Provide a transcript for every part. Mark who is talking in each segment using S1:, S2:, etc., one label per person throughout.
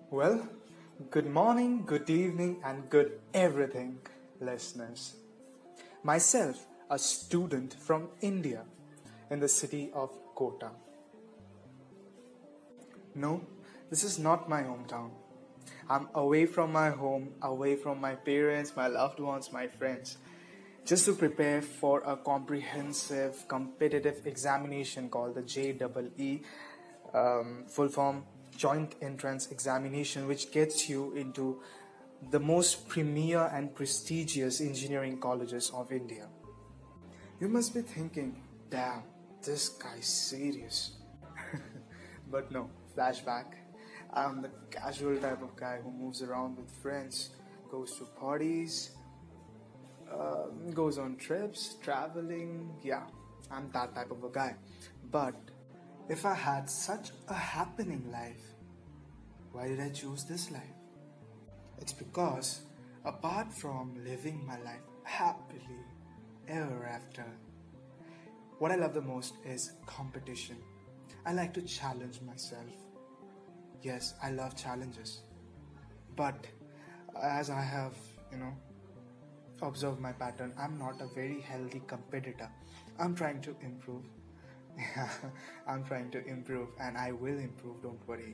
S1: Well, good morning, good evening, and good everything, listeners. Myself, a student from India in the city of Kota. No, this is not my hometown. I'm away from my home, away from my parents, my loved ones, my friends, just to prepare for a comprehensive competitive examination called the JEE, full form joint entrance examination, which gets you into the most premier and prestigious engineering colleges of India. You must be thinking, damn, this guy's serious. But no, flashback. I'm the casual type of guy who moves around with friends, goes to parties, goes on trips, traveling. Yeah, I'm that type of a guy. But if I had such a happening life, why did I choose this life? It's because, apart from living my life happily ever after, what I love the most is competition. I like to challenge myself. Yes, I love challenges. But as I have, you know, observed my pattern, I'm not a very healthy competitor. I'm trying to improve. I'm trying to improve and I will improve, don't worry.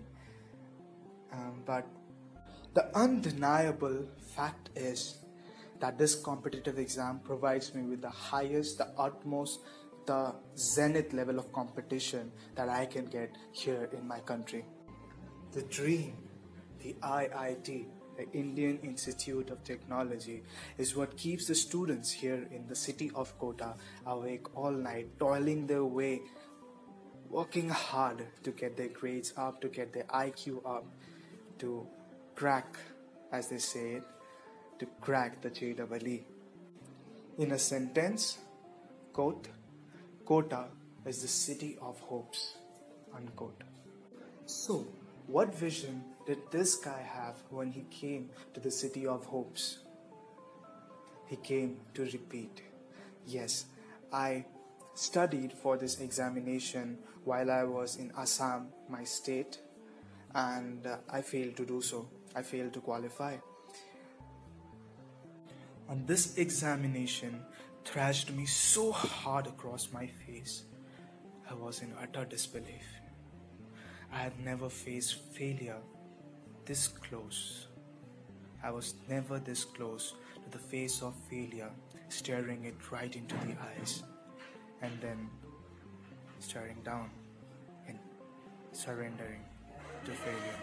S1: But the undeniable fact is that this competitive exam provides me with the highest, the utmost, the zenith level of competition that I can get here in my country. The dream, the IIT, the Indian Institute of Technology, is what keeps the students here in the city of Kota awake all night, toiling their way, working hard to get their grades up, to get their IQ up, to crack, as they say it, to crack the JEE. In a sentence, quote, Kota is the city of hopes, unquote. So, what vision did this guy have when he came to the city of hopes? He came to repeat. Yes, I studied for this examination while I was in Assam, my state, and I failed to do so. I failed to qualify. And this examination thrashed me so hard across my face. I was in utter disbelief. I had never faced failure this close. I was never this close to the face of failure, staring it right into the eyes, and then staring down and surrendering to failure.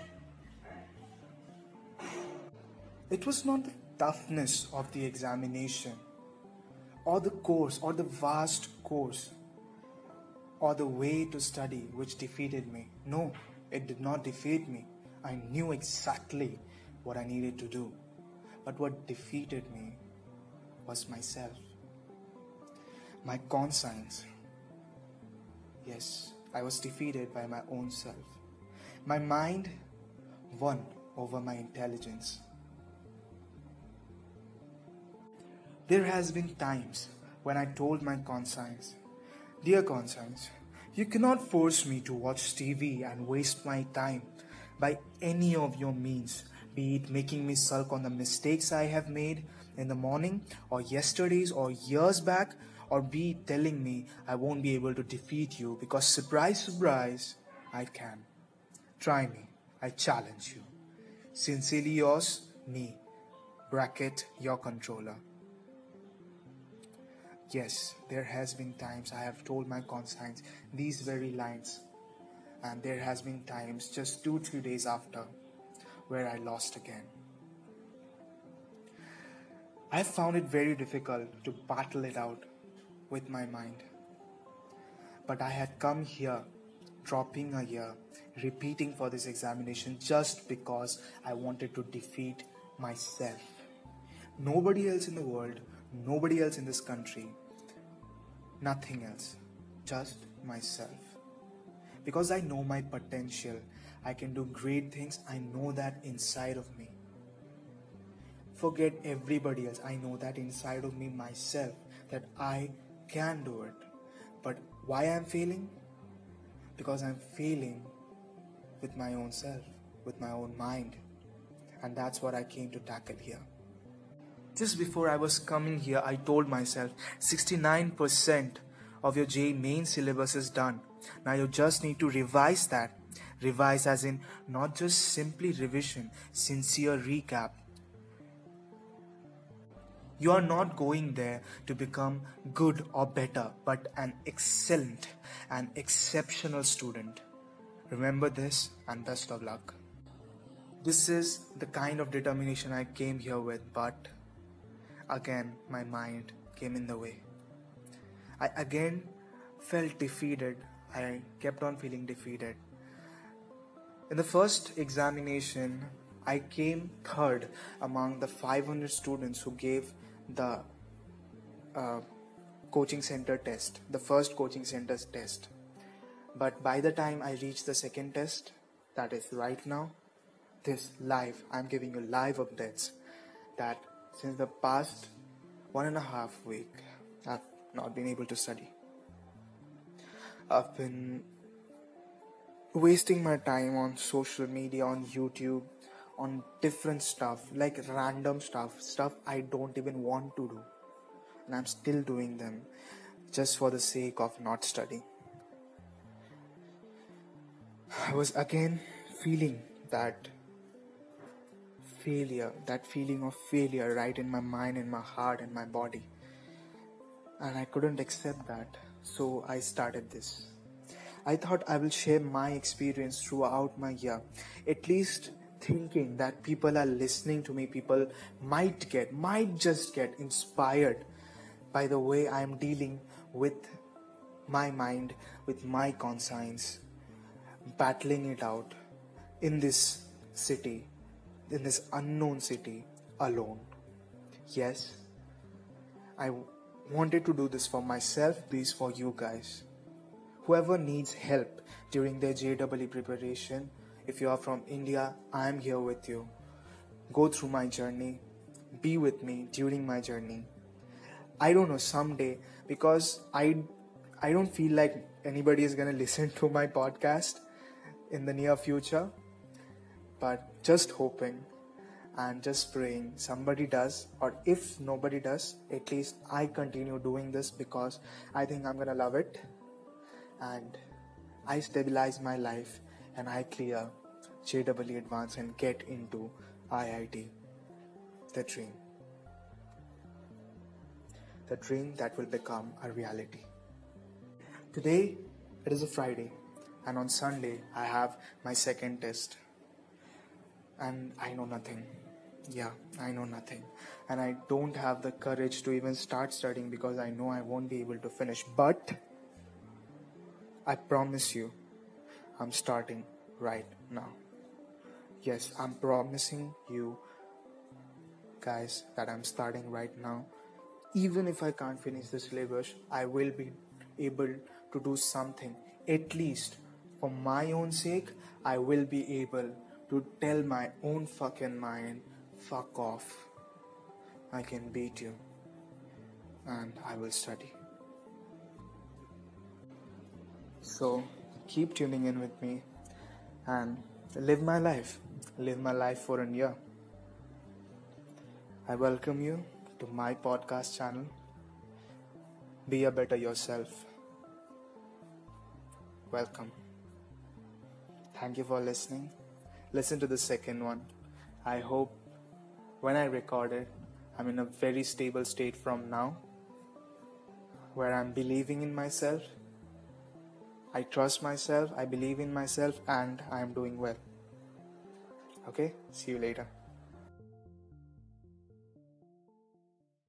S1: It was not the toughness of the examination, or the course, or the vast course, or the way to study which defeated me. No, it did not defeat me. I knew exactly what I needed to do. But what defeated me was myself. My conscience. Yes, I was defeated by my own self. My mind won over my intelligence. There has been times when I told my conscience, dear conscience, you cannot force me to watch TV and waste my time by any of your means, be it making me sulk on the mistakes I have made in the morning or yesterday's or years back, or be it telling me I won't be able to defeat you because surprise, surprise, I can. Try me, I challenge you. Sincerely yours, me, bracket your controller. Yes, there has been times I have told my conscience these very lines, and there has been times just 2-3 days after where I lost again. I found it very difficult to battle it out with my mind. But I had come here, dropping a year, repeating for this examination just because I wanted to defeat myself. Nobody else in the world, nobody else in this country, nothing else, just myself. Because I know my potential, I can do great things, I know that inside of me. Forget everybody else, I know that inside of me myself, that I can do it. But why I'm failing? Because I'm failing with my own self. with my own mind. And that's what I came to tackle here. Just before I was coming here, I told myself 69% of your JEE main syllabus is done. Now you just need to revise that. Revise as in not just simply revision, sincere recap. You are not going there to become good or better, but an excellent and exceptional student. Remember this and best of luck. This is the kind of determination I came here with, but again, my mind came in the way. I again felt defeated. I kept on feeling defeated. In the first examination, I came third among the 500 students who gave the coaching center test, the first coaching center's test. But by the time I reached the second test, that is right now, this live, I'm giving you live updates that since the past 1.5 weeks, I've not been able to study. I've been wasting my time on social media, on YouTube, on different stuff, like random stuff I don't even want to do. And I'm still doing them just for the sake of not studying. I was again feeling that feeling of failure right in my mind, in my heart, in my body. And I couldn't accept that. So I started this. I thought I will share my experience throughout my year, at least thinking that people are listening to me, people might just get inspired by the way I am dealing with my mind, with my conscience, battling it out in this city, in this unknown city, alone. Yes, I wanted to do this for myself, this for you guys. Whoever needs help during their JEE preparation, if you are from India, I am here with you. Go through my journey, be with me during my journey. I don't know, someday, because I don't feel like anybody is gonna listen to my podcast in the near future, but just hoping and just praying somebody does, or if nobody does, at least I continue doing this because I think I'm gonna love it. And I stabilize my life and I clear JEE Advanced and get into IIT. The dream. The dream that will become a reality. Today, it is a Friday, and on Sunday, I have my second test. And I know nothing. Yeah, I know nothing. And I don't have the courage to even start studying because I know I won't be able to finish. But I promise you, I'm starting right now. Yes, I'm promising you guys that I'm starting right now. Even if I can't finish the syllabus, I will be able to do something. At least for my own sake, I will be able to tell my own fucking mind, fuck off. I can beat you. And I will study. So keep tuning in with me and live my life. Live my life for a year. I welcome you to my podcast channel. Be a better yourself. Welcome. Thank you for listening. Listen to the second one. I hope when I record it, I'm in a very stable state from now, where I'm believing in myself. I trust myself, I believe in myself, and I am doing well. Okay, see you later.